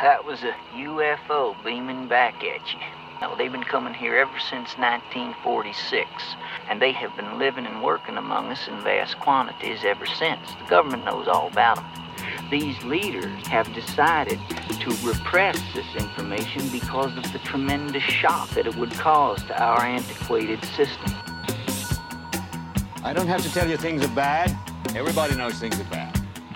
That was a UFO beaming back at you. Now, they've been coming here ever since 1946, and they have been living and working among us in vast quantities ever since. The government knows all about them. These leaders have decided to repress this information because of the tremendous shock that it would cause to our antiquated system. I don't have to tell you things are bad. Everybody knows things are bad.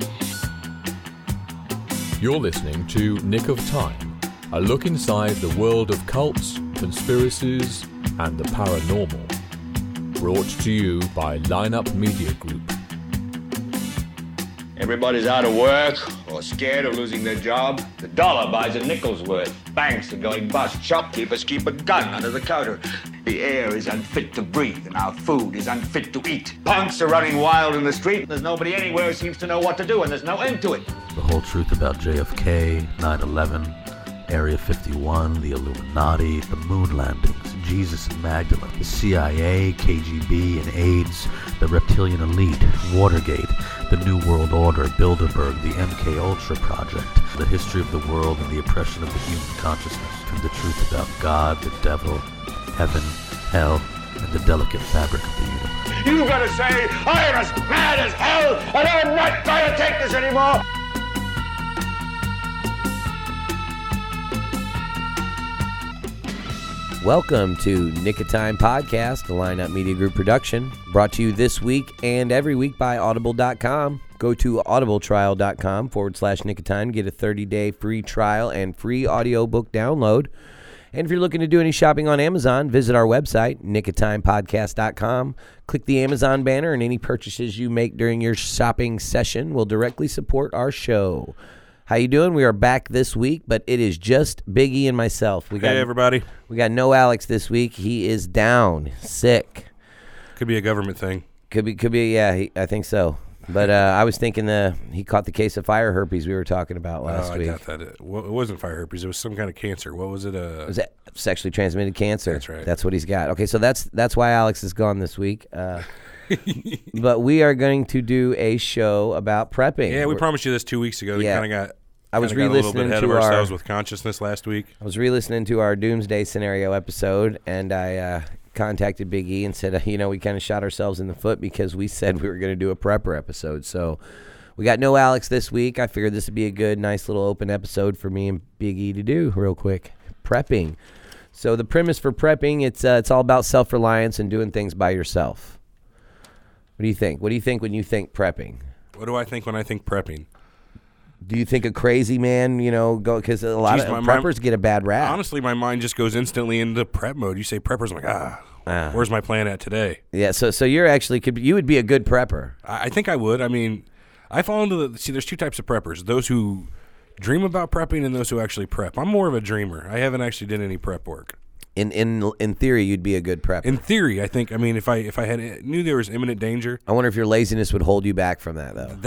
You're listening to Nick of Time, a look inside the world of cults, conspiracies, and the paranormal. Brought to you by Lineup Media Group. Everybody's out of work or scared of losing their job. The dollar buys a nickel's worth. Banks are going bust. Shopkeepers keep a gun under the counter. The air is unfit to breathe, and our food is unfit to eat. Punks are running wild in the street. There's nobody anywhere who seems to know what to do, and there's no end to it. The whole truth about JFK, 9/11, Area 51, the Illuminati, the moon landings, Jesus and Magdalene, the CIA, KGB, and AIDS, the reptilian elite, Watergate, the New World Order, Bilderberg, the MKUltra project, the history of the world and the oppression of the human consciousness, and the truth about God, the devil, heaven, hell, and the delicate fabric of the universe. You gotta say, I am as mad as hell, and I'm not going to take this anymore! Welcome to Nick of Time Podcast, the Lineup Media Group production, brought to you this week and every week by Audible.com. Go to audibletrial.com/Nick of Time, get a 30-day free trial and free audiobook download. And if you're looking to do any shopping on Amazon, visit our website, nickoftimepodcast.com. Click the Amazon banner, and any purchases you make during your shopping session will directly support our show. How you doing? We are back this week, but it is just Biggie and myself. Hey, everybody. We got no Alex this week. He is down, sick. Could be a government thing. Could be. Yeah, I think so. But I was thinking he caught the case of fire herpes we were talking about last week. I got that. It wasn't fire herpes. It was some kind of cancer. What was it? It was sexually transmitted cancer. That's right. That's what he's got. Okay, so that's why Alex is gone this week. But we are going to do a show about prepping. Yeah, we promised you this 2 weeks ago. Yeah. We kind of got. I was re-listening a little bit ahead of to ourselves with consciousness last week. I was re-listening to our Doomsday Scenario episode, and I contacted Big E and said, we kind of shot ourselves in the foot because we said we were going to do a prepper episode. So we got no Alex this week. I figured this would be a good, nice little open episode for me and Big E to do real quick. Prepping. So the premise for prepping, it's all about self-reliance and doing things by yourself. What do you think? What do you think when you think prepping? What do I think when I think prepping? Do you think a crazy man, because a lot of preppers get a bad rap? Honestly, my mind just goes instantly into prep mode. You say preppers, I'm like, where's my plan at today? Yeah, so you're actually, you would be a good prepper. I think I would. I mean, I fall into there's two types of preppers. Those who dream about prepping and those who actually prep. I'm more of a dreamer. I haven't actually done any prep work. In theory, you'd be a good prepper. In theory, I think. I mean, if I knew there was imminent danger. I wonder if your laziness would hold you back from that, though.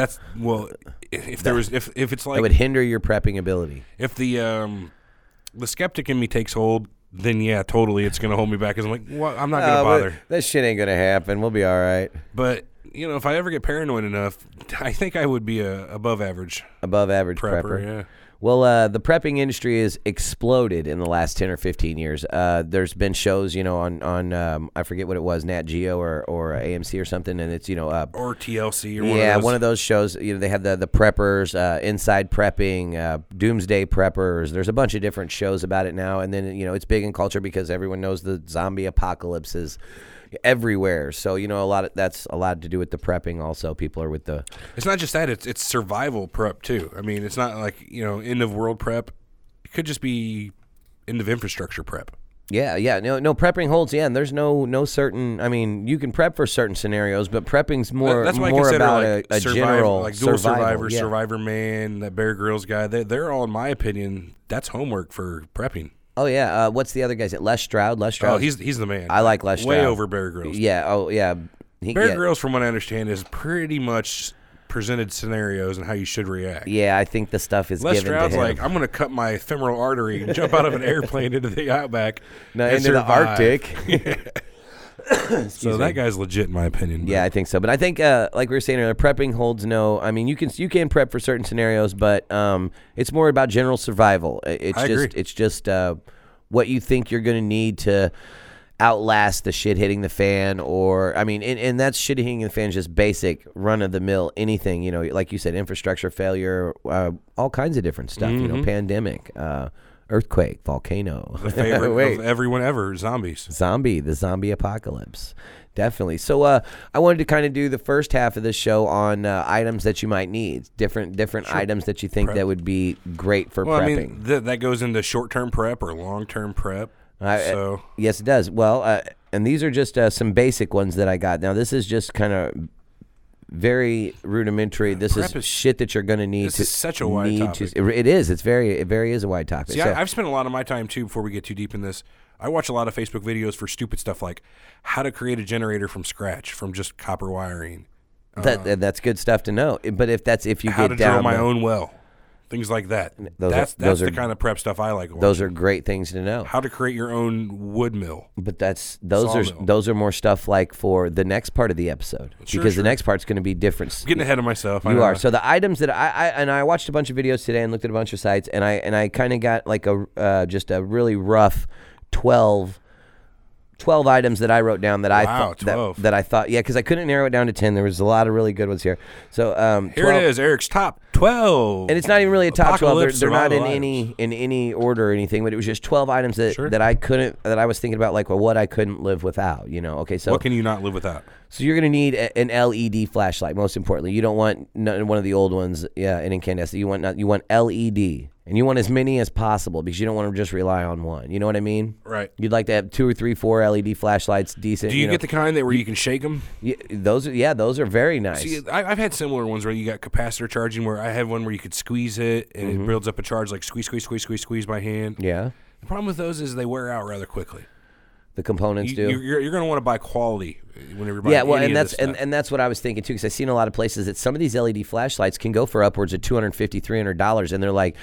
If it's like it would hinder your prepping ability. If the skeptic in me takes hold, then yeah, totally, it's gonna hold me back. Because I'm like, well, I'm not gonna bother. That shit ain't gonna happen. We'll be all right. But if I ever get paranoid enough, I think I would be a above average prepper. Yeah. Well, the prepping industry has exploded in the last 10 or 15 years. There's been shows, on I forget what it was, Nat Geo or AMC or something, and it's, or TLC or one of those shows. They have the preppers, Inside Prepping, Doomsday Preppers. There's a bunch of different shows about it now, and then it's big in culture because everyone knows the zombie apocalypse is everywhere. So that's a lot to do with the prepping. Also, people are with the. It's not just that; it's survival prep too. I mean, it's not like end of world prep. It could just be end of infrastructure prep. Yeah. No prepping holds. Yeah, and there's no certain. I mean, you can prep for certain scenarios, but prepping's more. That's why more I consider about a general, like Dual Survivor, yeah. Survivor Man, that Bear Grylls guy. They're all, in my opinion, that's homework for prepping. Oh, yeah. What's the other guy's? Les Stroud? Les Stroud. Oh, he's the man. I like Les Stroud. Way over Bear Grylls. Yeah. Oh, yeah. Bear Grylls, from what I understand, is pretty much presented scenarios and how you should react. Yeah, I think the stuff is Les given Stroud's to him. like, I'm going to cut my femoral artery and jump out of an airplane into the outback into survive. the Arctic. So that guy's legit, in my opinion. Yeah, I think so. But I think, like we were saying earlier, prepping holds no. I mean, you can prep for certain scenarios, but it's more about general survival. It's just what you think you're going to need to outlast the shit hitting the fan, or I mean, and that's shit hitting the fan is just basic run of the mill anything. Like you said, infrastructure failure, all kinds of different stuff. Pandemic. Earthquake, volcano. The favorite of everyone ever, zombies. The zombie apocalypse. Definitely. So I wanted to kind of do the first half of this show on items that you might need, different items that you think that would be great for prepping. I mean, that goes into short-term prep or long-term prep. Yes, it does. Well, and these are just some basic ones that I got. Now, this is just kind of very rudimentary. This is shit that you're going to need. This is such a wide topic. It is. It very is a wide topic. See, I've spent a lot of my time, too, before we get too deep in this. I watch a lot of Facebook videos for stupid stuff like how to create a generator from scratch from just copper wiring. That's good stuff to know. But if you how get to down drill my own well. Things like that. That's the kind of prep stuff I like. Those are great things to know. How to create your own wood mill. But those are more stuff like for the next part of the episode, because the next part's going to be different. I'm getting ahead of myself. You are. So the items that I watched a bunch of videos today and looked at a bunch of sites, and I kind of got like just a really rough 12 items that I wrote down that I thought, because I couldn't narrow it down to 10. There was a lot of really good ones here. So here 12, it is, Eric's top 12, and it's not even really a top 12. They're not in any order or anything, but it was just 12 items that I was thinking about, like, well, what I couldn't live without. Okay, so what can you not live without? So you're going to need an LED flashlight. Most importantly, you don't want one of the old ones, an incandescent. You want LED. And you want as many as possible because you don't want to just rely on one. You know what I mean? Right. You'd like to have 2 or 3, 4 LED flashlights, decent. Do you get the kind where you can shake them? Yeah, those are very nice. See, I've had similar ones where you got capacitor charging. Where I had one where you could squeeze it and it builds up a charge, like squeeze by hand. Yeah. The problem with those is they wear out rather quickly. The components do. You're going to want to buy quality whenever you buy and that's what I was thinking too, because I've seen a lot of places that some of these LED flashlights can go for upwards of $250, $300, and they're like,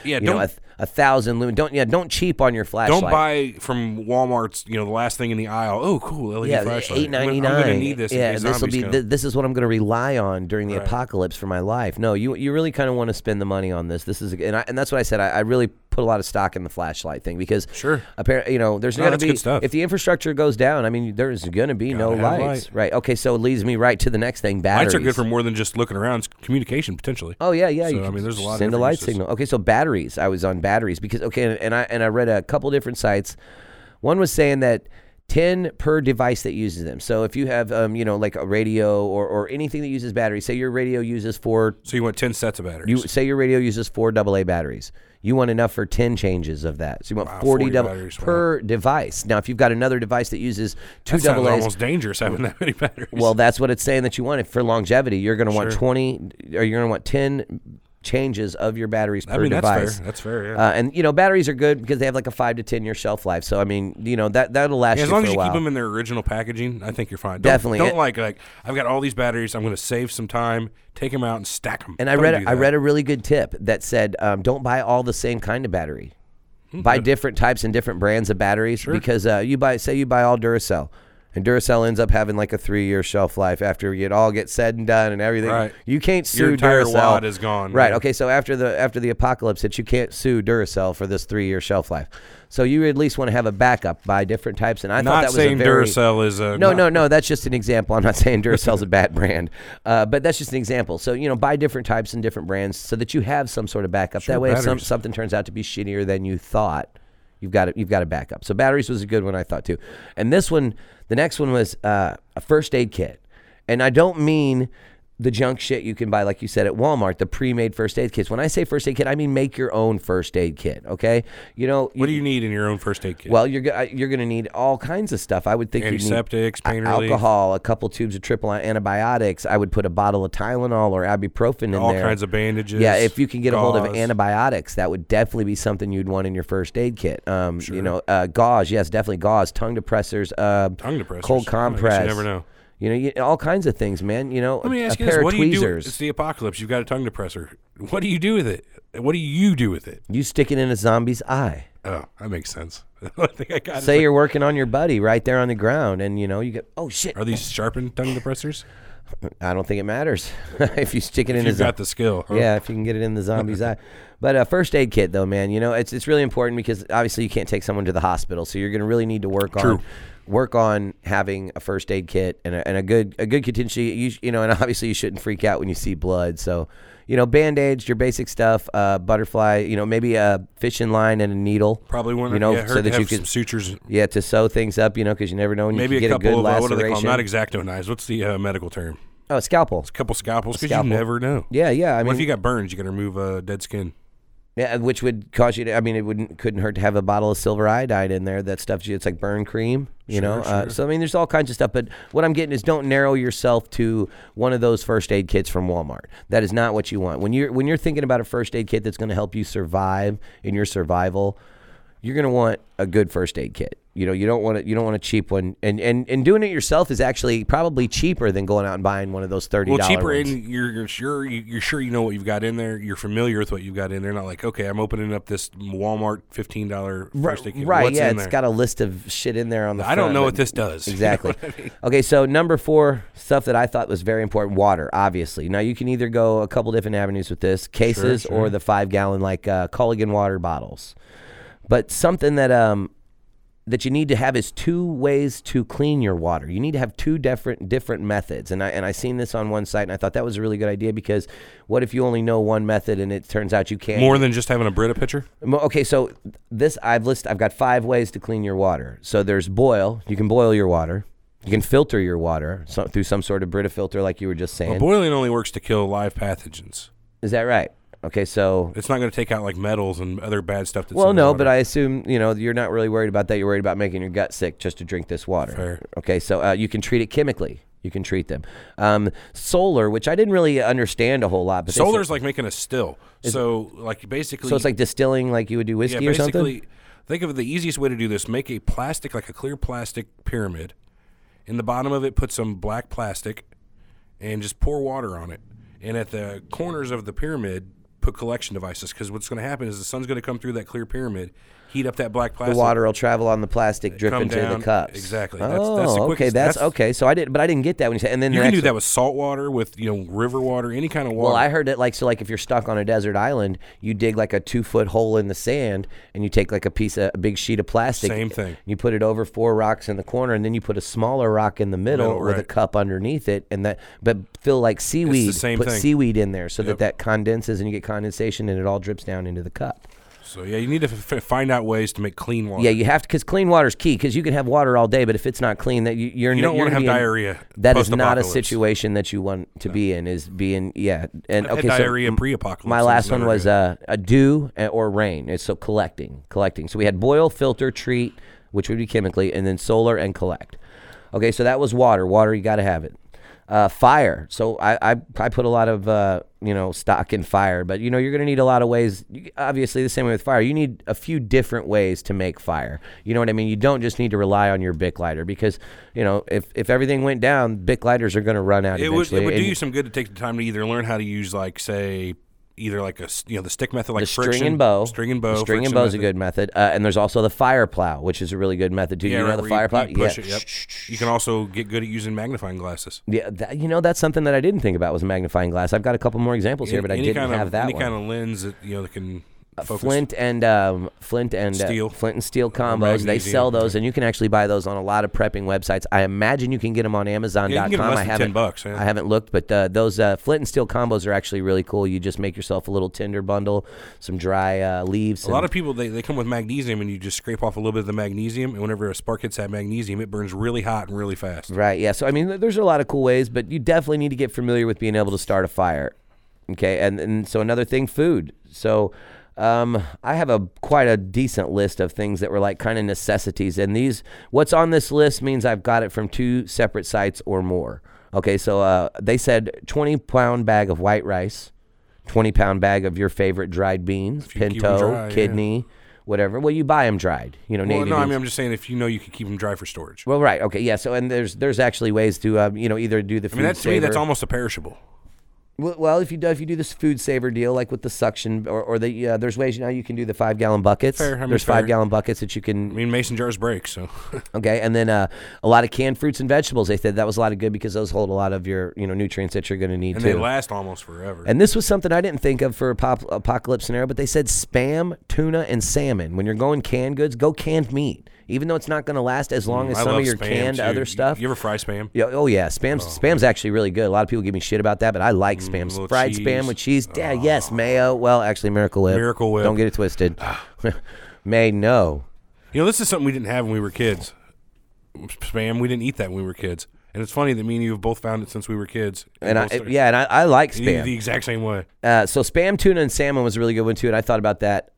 $1,000 lumen. Don't cheap on your flashlight. Don't buy from Walmart's, the last thing in the aisle. Oh, cool, LED flashlight. $8.99. I'm going to need this. Yeah, this is what I'm going to rely on during the apocalypse for my life. No, you really kind of want to spend the money on this. This is, and that's what I said. I really put a lot of stock in the flashlight thing because apparently, there's going to be, if the infrastructure goes down, I mean, there's going to be no lights. Right. Okay, so it leads me right to the next thing, batteries. Lights are good for more than just looking around. It's communication, potentially. Oh, yeah. So, there's a lot of send a light signal. Okay, so batteries. I was on batteries because, and I read a couple different sites. One was saying that 10 per device that uses them. So if you have, like a radio or anything that uses batteries, say your radio uses 4. So you want 10 sets of batteries. Say your radio uses 4 AA batteries. You want enough for 10 changes of that. So you want 40 batteries per device. Now, if you've got another device that uses 2 AAs. That's almost dangerous having that many batteries. Well, that's what it's saying that you want. For longevity, you're going to want 20, or you're going to want 10 changes of your batteries per device. That's fair, yeah. And, batteries are good because they have like a 5 to 10 year shelf life. So, I mean, that'll last you for a while. As long as you keep them in their original packaging, I think you're fine. Definitely. Don't like, I've got all these batteries. I'm going to save some time, take them out, and stack them. And I read a really good tip that said, don't buy all the same kind of battery. Buy different types and different brands of batteries because you buy all Duracell. And Duracell ends up having like a 3-year shelf life after it all gets said and done and everything. Right. You can't sue your entire Duracell. wad is gone. Right. Okay. So after the apocalypse hits, you can't sue Duracell for this 3-year shelf life. So you at least want to have a backup, buy different types. And I thought that was a very Duracell is a no. That's just an example. I'm not saying Duracell's a bad brand, but that's just an example. So buy different types and different brands so that you have some sort of backup. That way, if something turns out to be shittier than you thought, you've got a backup. So batteries was a good one, I thought too. And the next one was a first aid kit. And I don't mean the junk shit you can buy, like you said, at Walmart, the pre-made first aid kits. When I say first aid kit, I mean make your own first aid kit, okay? What do you need in your own first aid kit? Well, you're going to need all kinds of stuff. I would think you need antiseptics, pain relief, alcohol, a couple tubes of triple antibiotics. I would put a bottle of Tylenol or ibuprofen in all there. All kinds of bandages. Yeah, if you can get a hold of antibiotics, that would definitely be something you'd want in your first aid kit. Gauze, yes, definitely gauze, tongue depressors, cold compress. You never know. All kinds of things, man. Let me ask you this: what do you do? It's the apocalypse. You've got a tongue depressor. What do you do with it? What do you do with it? You stick it in a zombie's eye. Oh, that makes sense. I think I got Say you're working on your buddy right there on the ground, and you get, oh shit. Are these sharpened tongue depressors? I don't think it matters if you stick it in You've got the skill. Huh? Yeah, if you can get it in the zombie's eye. But a first aid kit, though, man, it's really important because obviously you can't take someone to the hospital, so you're going to really need to work on having a first aid kit and a good contingency. And obviously you shouldn't freak out when you see blood. So, Band-Aids, your basic stuff, butterfly, maybe a fishing line and a needle. Probably one. So that you could some sutures. Yeah, to sew things up, because you never know when maybe you can get a couple a good of laceration. what do they call them? Not X-Acto knives. What's the medical term? Oh, a scalpel. It's a couple scalpels because you never know. Yeah. I mean, what if you got burns? You got to remove dead skin. Yeah, which would cause you to. I mean, it couldn't hurt to have a bottle of silver iodide in there. That stuff, it's like burn cream, Sure. So I mean, there's all kinds of stuff. But what I'm getting is, don't narrow yourself to one of those first aid kits from Walmart. That is not what you want. When you're thinking about a first aid kit that's going to help you survive in your survival, you're going to want a good first aid kit. You don't want a cheap one, and doing it yourself is actually probably cheaper than going out and buying one of those $30. Well, cheaper, ones. and you're sure you know what you've got in there. You're familiar with what you've got in there. Not like, okay, I'm opening up this Walmart $15 first aid kit. Right? What's yeah, in it's there? got a list of shit in there on the. I don't know what this does. Exactly. You know what I mean? Okay, so number 4, stuff that I thought was very important: water. Obviously, now you can either go a couple different avenues with this: cases Sure. or the 5-gallon Culligan water bottles. But something that you need to have is 2 ways to clean your water. You need to have 2 different methods. And I seen this on one site, and I thought that was a really good idea, because what if you only know one method and it turns out you can't? More than just having a Brita pitcher? Okay, so I've got 5 ways to clean your water. So there's boil. You can boil your water. You can filter your water through some sort of Brita filter, like you were just saying. Well, boiling only works to kill live pathogens. Is that right? Okay, so it's not going to take out like metals and other bad stuff. Well, no, but I assume you're not really worried about that. You're worried about making your gut sick just to drink this water. Fair. Okay, so you can treat it chemically. You can treat them. Solar, which I didn't really understand a whole lot, but solar's like making a still. So like basically, so it's like distilling, like you would do whiskey or something. Basically, think of the easiest way to do this: make a plastic, like a clear plastic pyramid. In the bottom of it, put some black plastic, and just pour water on it. And at the corners of the pyramid, put collection devices, because what's going to happen is the sun's going to come through that clear pyramid, heat up that black plastic. The water will travel on the plastic, drip into the cups. Exactly. That's the quickest. That's okay. So I didn't get that when you said. And then you can do that with salt water, with river water, any kind of water. Well, I heard it like if you're stuck on a desert island, you dig like a 2-foot hole in the sand, and you take like a big sheet of plastic. Same thing. You put it over 4 rocks in the corner, and then you put a smaller rock in the middle with a cup underneath it, but fill like seaweed. It's the same put thing. Seaweed in there so that condenses, and you get condensation, and it all drips down into the cup. So, yeah, you need to find out ways to make clean water. Yeah, you have to, because clean water is key, because you can have water all day, but if it's not clean, that you don't want to have diarrhea. That is not a situation that you want to be in, And I've had diarrhea pre-apocalypse. My last one was a dew or rain. It's so collecting. So we had boil, filter, treat, which would be chemically, and then solar and collect. Okay, so that was water. Water, you got to have it. Fire. So I put a lot of stock in fire, but you're going to need a lot of ways. Obviously, the same way with fire, you need a few different ways to make fire. You know what I mean? You don't just need to rely on your Bic lighter, because if everything went down, Bic lighters are going to run out eventually. It would do you some good to take the time to either learn how to use, like, say, either like the stick method, like the friction. String and bow. String and bow. The string and bow is a good method. And there's also the fire plow, which is a really good method too. Yeah, the fire plow? You push it, yep. You can also get good at using magnifying glasses. Yeah, that's something that I didn't think about, was magnifying glass. I've got a couple more examples here, but I didn't have that one. Any kind of lens that that can focus. Flint and steel. Flint and steel combos. They sell those, and you can actually buy those on a lot of prepping websites. I imagine you can get them on Amazon.com. Yeah, you can get them less than $10. Yeah. I haven't looked, but those Flint and steel combos are actually really cool. You just make yourself a little tinder bundle, some dry leaves. A lot of people they come with magnesium, and you just scrape off a little bit of the magnesium, and whenever a spark hits that magnesium, it burns really hot and really fast. Right. Yeah. So I mean, there's a lot of cool ways, but you definitely need to get familiar with being able to start a fire. Okay, and so another thing, food. So. I have quite a decent list of things that were like kind of necessities, and what's on this list means I've got it from 2 separate sites or more. Okay, so they said 20-pound bag of white rice, 20-pound bag of your favorite dried beans, pinto, kidney, whatever. Well, you buy them dried. Well, no, I mean, I'm just saying if you can keep them dry for storage. Well, right, okay, yeah. So and there's actually ways to either do the food. To me, that's almost a perishable. Well, if you do this food saver deal, like with the suction, or the there's ways now you can do the 5-gallon buckets. Fair, there's fair. 5-gallon buckets that you can. I mean, mason jars break, so. Okay, and then a lot of canned fruits and vegetables. They said that was a lot of good because those hold a lot of your nutrients that you're going to need and too. they last almost forever. And this was something I didn't think of for apocalypse scenario, but they said Spam, tuna, and salmon. When you're going canned goods, go canned meat. Even though it's not going to last as long as I some love of your Spam, canned too. other stuff. You ever fry Spam? Yeah, oh yeah, Spam's actually really good. A lot of people give me shit about that, but I like Spam. little Fried cheese. Spam with cheese. Yeah, yes, mayo. Well, actually, Miracle Whip. Miracle Whip. Don't get it twisted. May no. You know, this is something we didn't have when we were kids. Spam, we didn't eat that when we were kids. And it's funny that me and you have both found it since we were kids. And I like Spam. The exact same way. So Spam, tuna, and salmon was a really good one too, and I thought about that.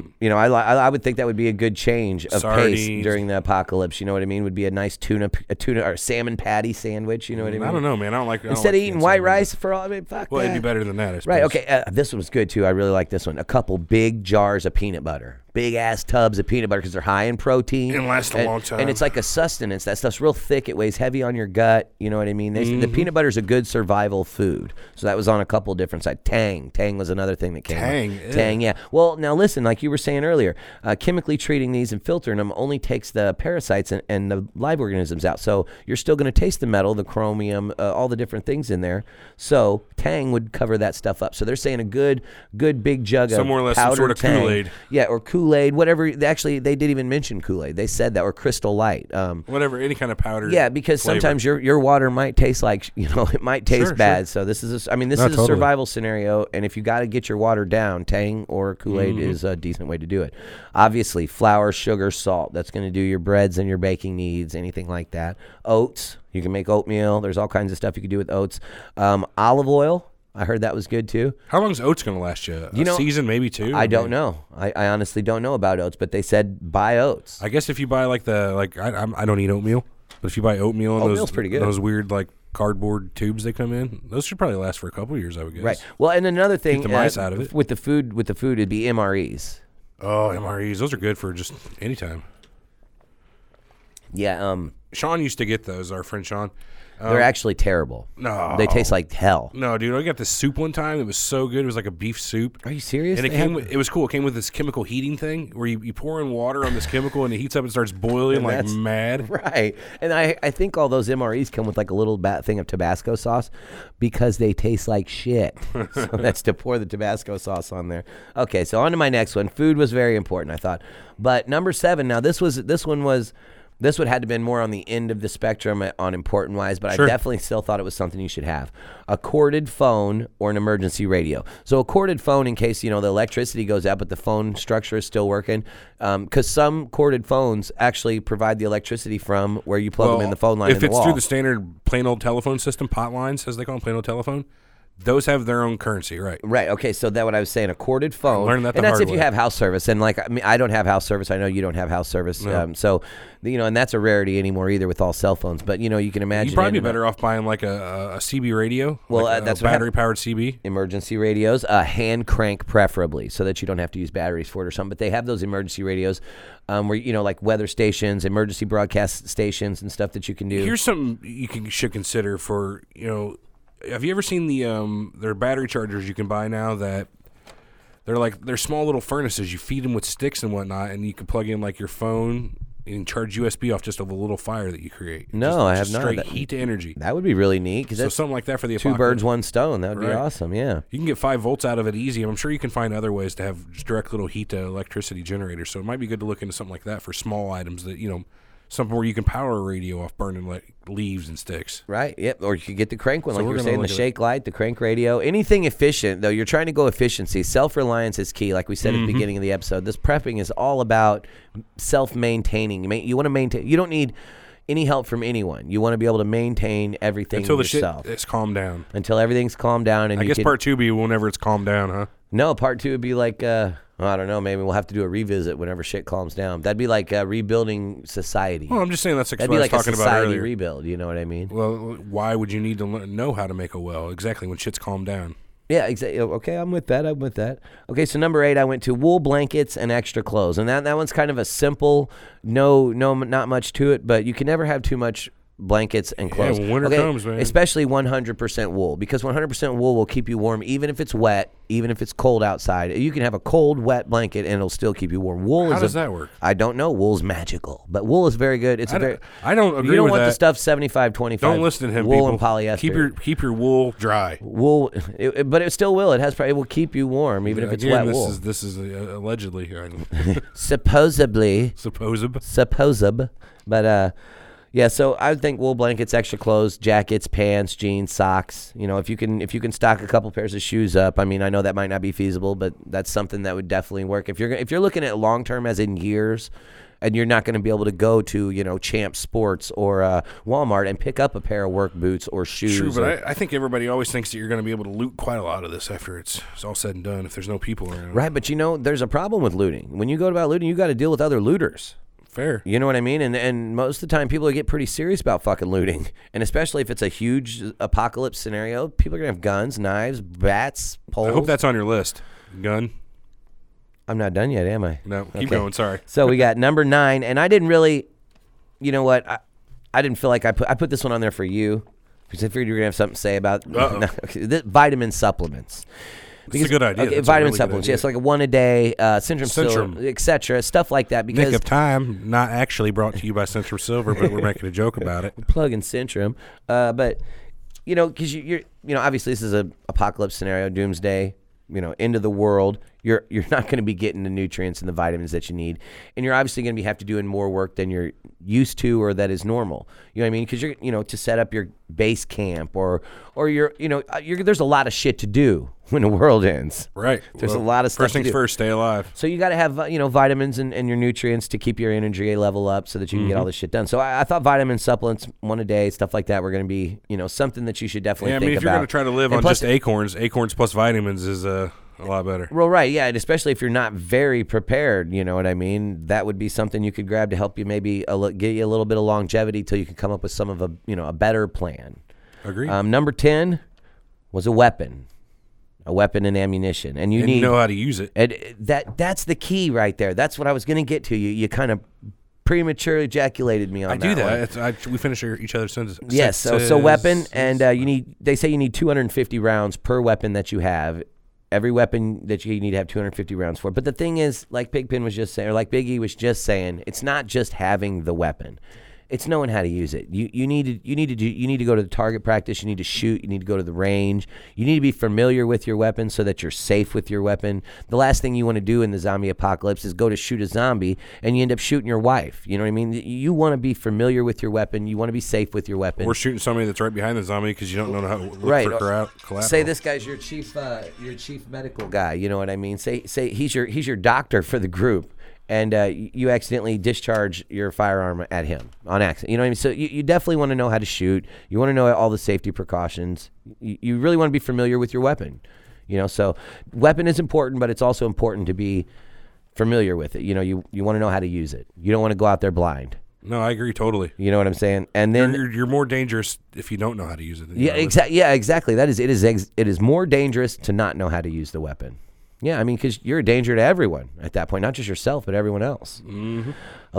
I would think that would be a good change of pace during the apocalypse. You know what I mean? Would be a nice tuna or salmon patty sandwich. You know what I mean? I don't know, man. I don't like. Instead of eating white rice for all, fuck Well, that. it'd be better than that, I suppose. Right. Okay. This one was good too. I really like this one. A couple big jars of peanut butter. Big ass tubs of peanut butter because they're high in protein. And last a long time. And it's like a sustenance. That stuff's real thick. It weighs heavy on your gut. You know what I mean? The peanut butter is a good survival food. So that was on a couple different sides. Tang was another thing that came up. Tang, yeah. Well, now listen, like you were saying earlier, chemically treating these and filtering them only takes the parasites and the live organisms out. So you're still going to taste the metal, the chromium, all the different things in there. So Tang would cover that stuff up. So they're saying a good big jug of more or less powdered some sort of Tang. Kool-Aid. Yeah, or Kool-Aid, whatever. Actually, they didn't even mention Kool-Aid. They said that, or Crystal Light. Whatever, any kind of powder. Yeah, because flavor. sometimes your water might taste like, it might taste bad. So this is a survival scenario, and if you got to get your water down, Tang or Kool-Aid is a decent way to do it. Obviously, flour, sugar, salt. That's going to do your breads and your baking needs, anything like that. Oats. You can make oatmeal. There's all kinds of stuff you can do with oats. Olive oil. I heard that was good too. How long is oats going to last you? A season, maybe two? I don't know. I honestly don't know about oats, but they said buy oats. I guess if you buy I don't eat oatmeal, but if you buy oatmeal in Oatmeal's pretty good. Those weird cardboard tubes they come in, those should probably last for a couple of years, I would guess. Right. Well, and another thing, Keep the mice out of it. with the food, it'd be MREs. Oh, MREs, those are good for just any time. Yeah. Sean used to get those. Our friend Sean. They're actually terrible. No. They taste like hell. No, dude, I got this soup one time. It was so good. It was like a beef soup. Are you serious? And it was cool. It came with this chemical heating thing where you pour in water on this chemical and it heats up and starts boiling like mad. Right. And I think all those MREs come with like a little thing of Tabasco sauce because they taste like shit. So that's to pour the Tabasco sauce on there. Okay, so on to my next one. Food was very important, I thought. But number 7, now this would have had to been more on the end of the spectrum on important wise, but Sure. I definitely still thought it was something you should have. A corded phone or an emergency radio. So a corded phone in case, the electricity goes out, but the phone structure is still working. Because some corded phones actually provide the electricity from where you plug them in the phone line in the wall. If it's through the standard plain old telephone system, pot lines, as they call them, plain old telephone, those have their own currency, right? Right. Okay. So that's what I was saying. A corded phone. Learn that the and that's hard if you way. have house service. And I don't have house service. I know you don't have house service. No. So, and that's a rarity anymore either with all cell phones. But you can imagine. You'd probably be better off buying like a CB radio. Well, like that's a what battery powered CB. Emergency radios, hand crank preferably, so that you don't have to use batteries for it or something. But they have those emergency radios, where like weather stations, emergency broadcast stations, and stuff that you can do. Here's something you should consider for Have you ever seen their battery chargers you can buy now that they're small little furnaces? You feed them with sticks and whatnot, and you can plug in like your phone and charge USB off just of a little fire that you create. No, I have just not. Straight heat to energy. That would be really neat because So that's something like that for the two apocalypse. birds, one stone. That would be Right. awesome. Yeah. You can get 5 volts out of it easy. I'm sure you can find other ways to have just direct little heat to electricity generators. So it might be good to look into something like that for small items that something where you can power a radio off burning like leaves and sticks. Right. Yep. Or you could get the crank one, So like you we're were gonna saying, the look at shake light, the crank radio, anything efficient. Though you're trying to go efficiency, self-reliance is key. Like we said at the beginning of the episode, this prepping is all about self-maintaining. You want to maintain. You don't need any help from anyone. You want to be able to maintain everything Until the yourself. shit is calmed down. Until everything's calmed down, and I you guess can, part 2 be whenever it's calmed down, huh? No, part 2 would be like, I don't know, maybe we'll have to do a revisit whenever shit calms down. That'd be like rebuilding society. Well, I'm just saying that's like That'd what be I like was a talking about society earlier. rebuild, you know what I mean? Well, why would you need to know how to make a well exactly when shit's calmed down? Yeah, exactly. Okay, I'm with that. Okay, so number 8, I went to wool blankets and extra clothes. And that one's kind of a simple, not much to it, but you can never have too much blankets and clothes. when winter comes, man. Especially 100% wool, because 100% wool will keep you warm even if it's wet, even if it's cold outside. You can have a cold, wet blanket and it'll still keep you warm. Wool How does that work? I don't know. Wool's magical, but wool is very good. I don't agree You don't with want that. the stuff 75-25. Don't listen to him. Wool people. and polyester. Keep your wool dry. Wool, but it still will. It will keep you warm even if it's wet wool. This is allegedly. Supposedly. Supposed. But yeah, so I would think wool blankets, extra clothes, jackets, pants, jeans, socks. If you can stock a couple pairs of shoes up. I mean, I know that might not be feasible, but that's something that would definitely work. If you're looking at long term, as in years, and you're not going to be able to go to Champs Sports or Walmart and pick up a pair of work boots or shoes. True, but I think everybody always thinks that you're going to be able to loot quite a lot of this after it's all said and done. If there's no people around, right? But there's a problem with looting. When you go about looting, you got to deal with other looters. Fair. You know what I mean? And most of the time, people get pretty serious about fucking looting. And especially if it's a huge apocalypse scenario, people are going to have guns, knives, bats, poles. I hope that's on your list. Gun. I'm not done yet, am I? No, keep going. Sorry. So we got number 9, and I didn't really, you know what? I didn't feel like I put this one on there for you because I figured you were going to have something to say about vitamin supplements. It's a good idea. Okay, That's vitamin a really supplements, good idea. yes, like a one a day, Centrum Silver, etc., stuff like that. Because Nick of Time, not actually brought to you by Centrum Silver, but we're making a joke about it. Plug-in Centrum, but because you're obviously this is a apocalypse scenario, doomsday, end of the world. You're not going to be getting the nutrients and the vitamins that you need, and you're obviously going to have to doing more work than you're used to or that is normal. You know what I mean? Because you're to set up your base camp or you're there's a lot of shit to do when the world ends. Right. There's a lot of stuff First things to do. first, stay alive. So you got to have vitamins and your nutrients to keep your energy level up so that you can get all this shit done. So I thought vitamin supplements, one a day, stuff like that, were going to be something that you should definitely think about. If you're going to try to live and on plus, just acorns plus vitamins is a lot better. Well, right, yeah, and especially if you're not very prepared, you know what I mean? That would be something you could grab to help you maybe get you a little bit of longevity till you can come up with some of a better plan. Agreed. Number 10 was a weapon and ammunition, and you need know how to use it. And that's the key right there. That's what I was going to get to. You kind of prematurely ejaculated me on I that. do that. We finish each other's sentences. Yes. So weapon, and they say you need 250 rounds per weapon that you have. Every weapon that you need to have 250 rounds for. But the thing is, like Pigpen was just saying, or like Big E was just saying, it's not just having the weapon. It's knowing how to use it. You need to go to the target practice. You need to shoot. You need to go to the range. You need to be familiar with your weapon so that you're safe with your weapon. The last thing you want to do in the zombie apocalypse is go to shoot a zombie and you end up shooting your wife. You know what I mean? You want to be familiar with your weapon. You want to be safe with your weapon. Or shooting somebody that's right behind the zombie because you don't know how to look for collateral. Say this guy's your chief medical guy. You know what I mean? Say he's your doctor for the group. And you accidentally discharge your firearm at him on accident. You know what I mean? So you definitely want to know how to shoot. You want to know all the safety precautions. You really want to be familiar with your weapon. So weapon is important, but it's also important to be familiar with it. You want to know how to use it. You don't want to go out there blind. No, I agree totally. You know what I'm saying? And then you're more dangerous if you don't know how to use it. Yeah, exactly. Yeah, exactly. It is more dangerous to not know how to use the weapon. Yeah, I mean, because you're a danger to everyone at that point, not just yourself, but everyone else. Mm-hmm.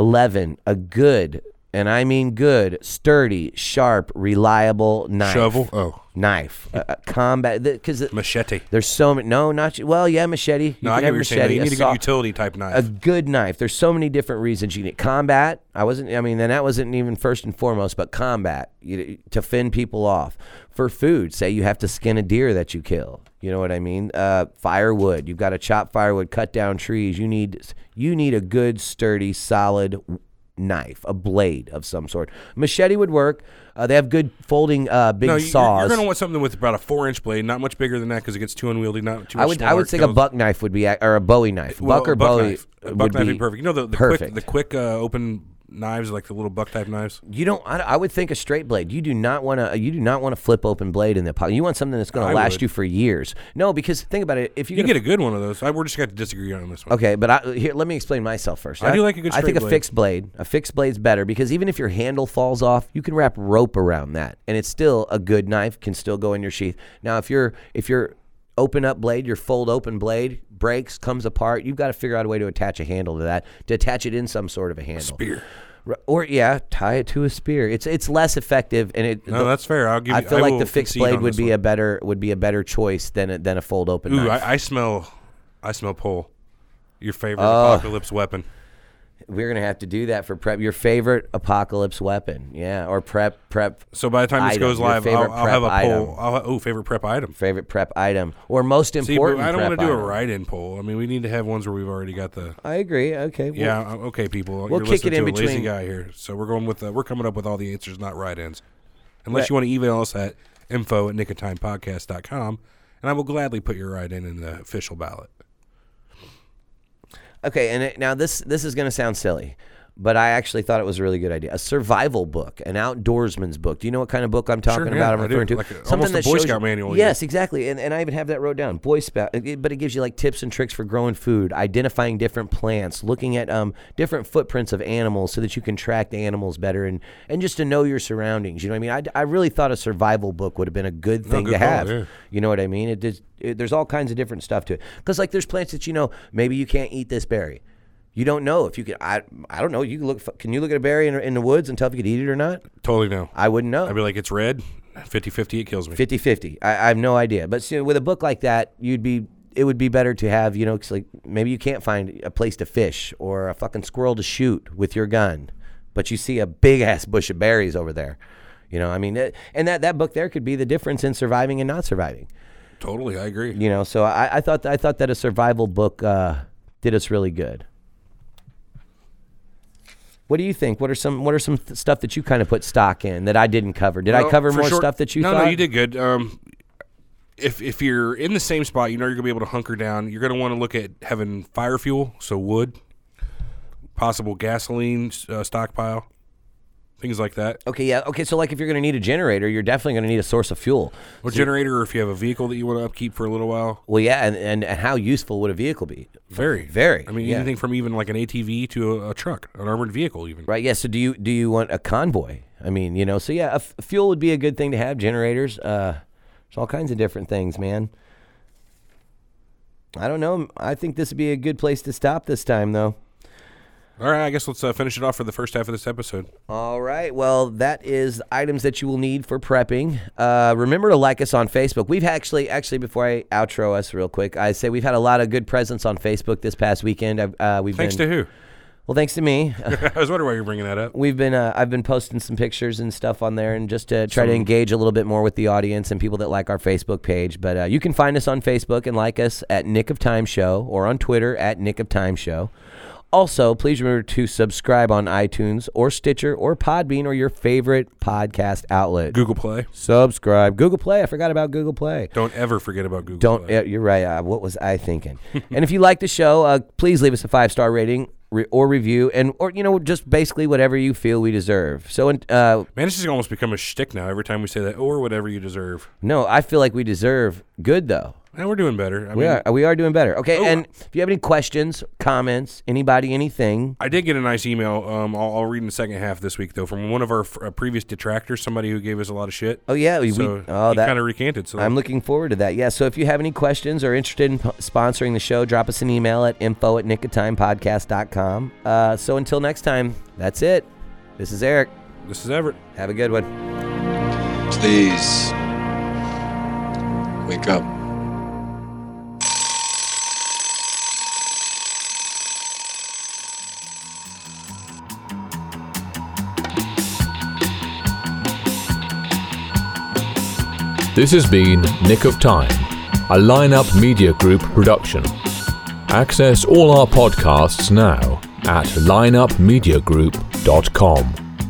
11, a good, and I mean good, sturdy, sharp, reliable knife. Shovel? Oh. Knife. Combat. Machete. There's so many. No, not. Well, yeah, machete. No, I get what you're saying. You need a good utility type knife. A good knife. There's so many different reasons you need. Combat. That wasn't even first and foremost, but combat. To fend people off. For food, say you have to skin a deer that you kill. You know what I mean? Firewood. You've got to chop firewood, cut down trees. You need a good, sturdy, solid knife, a blade of some sort. Machete would work. They have good folding big saws. You're going to want something with about a 4-inch blade, not much bigger than that because it gets too unwieldy, not too much I would think a buck knife would be, or a Bowie knife. Well, buck or Bowie knife. A buck knife would be perfect. Perfect. The quick open knives, like the little buck type knives. I would think a straight blade. You do not want to flip open blade in the pocket. You want something that's going to last you for years. No, because think about it. If you get a good one of those, we're just going to disagree on this one. Okay, but here, let me explain myself first. I do like a good straight blade. I think a fixed blade. A fixed blade's better because even if your handle falls off, you can wrap rope around that, and it's still a good knife. Can still go in your sheath. Now, if your open up blade, your fold open blade breaks, comes apart, you've got to figure out a way to attach a handle to that, to attach it in some sort of a handle. Spear. Or tie it to a spear. It's less effective, and that's fair. I feel like the fixed concede blade on would this be one. a better choice than a fold open Ooh, knife. I smell pole. Your favorite apocalypse weapon. We're gonna have to do that for prep. Your favorite apocalypse weapon, or prep. So by the time this item. goes live, Your I'll have a item. poll. Favorite prep item. Favorite prep item, or most important. See, but I don't prep want to do a item. write-in poll. I mean, we need to have ones where we've already got the. I agree. Okay. Okay, people. We'll You're kick it listening in to a lazy between. guy here, so we're going with we're coming up with all the answers, not write-ins. Unless you want to email us at info@nickoftimepodcast.com, and I will gladly put your write-in in the official ballot. Okay, and now this is going to sound silly, but I actually thought it was a really good idea. A survival book, an outdoorsman's book. Do you know what kind of book I'm talking about? I'm referring to almost a Boy Scout manual. Yes, exactly. And I even have that wrote down. Boy Scout, but it gives you like tips and tricks for growing food, identifying different plants, looking at different footprints of animals so that you can track the animals better and just to know your surroundings. You know what I mean? I really thought a survival book would have been a good thing to have. Yeah. You know what I mean? There's all kinds of different stuff to it. Because like there's plants that maybe you can't eat this berry. You don't know if you could. I don't know. You can look. Can you look at a berry in the woods and tell if you could eat it or not? Totally no. I wouldn't know. I'd be like, it's red. 50-50, it kills me. 50-50. I have no idea. But with a book like that, it would be better to have. Cause like maybe you can't find a place to fish or a fucking squirrel to shoot with your gun, but you see a big ass bush of berries over there. I mean, and that book there could be the difference in surviving and not surviving. Totally, I agree. So I thought that a survival book did us really good. What do you think? What are some stuff that you kind of put stock in that I didn't cover? Did I cover more stuff that you thought? No, you did good. If you're in the same spot, you're going to be able to hunker down. You're going to want to look at having fire fuel, so wood, possible gasoline stockpile, things like that. Okay, yeah. Okay, so like if you're going to need a generator, you're definitely going to need a source of fuel. Or generator, or if you have a vehicle that you want to upkeep for a little while. Well, yeah, and how useful would a vehicle be? Very. Very. I mean, anything from even like an ATV to a truck, an armored vehicle even. Right, yeah. So do you want a convoy? I mean, so yeah, fuel would be a good thing to have, generators. There's all kinds of different things, man. I don't know. I think this would be a good place to stop this time, though. All right, I guess let's finish it off for the first half of this episode. All right, well, that is items that you will need for prepping. Remember to like us on Facebook. We've actually, before I outro us real quick, I say we've had a lot of good presence on Facebook this past weekend. Thanks to who? Well, thanks to me. I was wondering why you're bringing that up. I've been posting some pictures and stuff on there, and just to try to engage a little bit more with the audience and people that like our Facebook page. But you can find us on Facebook and like us at Nick of Time Show, or on Twitter at Nick of Time Show. Also, please remember to subscribe on iTunes or Stitcher or Podbean or your favorite podcast outlet. Google Play. Subscribe. Google Play. I forgot about Google Play. Don't ever forget about Google Play. You're right. What was I thinking? And if you like the show, please leave us a 5-star rating or review, or just basically whatever you feel we deserve. So, man, this is almost become a shtick now. Every time we say that, or whatever you deserve. No, I feel like we deserve good though. And we're doing better. We are doing better. Okay, and if you have any questions, comments, anybody, anything. I did get a nice email. I'll read in the second half this week, though, from one of our previous detractors, somebody who gave us a lot of shit. Oh, yeah. He kind of recanted. So I'm looking forward to that. Yeah, so if you have any questions or interested in sponsoring the show, drop us an email at info@nickoftimepodcast.com. So until next time, that's it. This is Eric. This is Everett. Have a good one. Please wake up. This has been Nick of Time, a Lineup Media Group production. Access all our podcasts now at lineupmediagroup.com.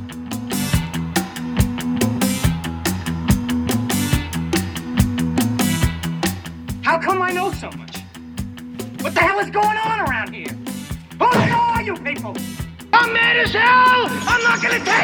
How come I know so much? What the hell is going on around here? Who the hell are you people? I'm mad as hell! I'm not gonna tell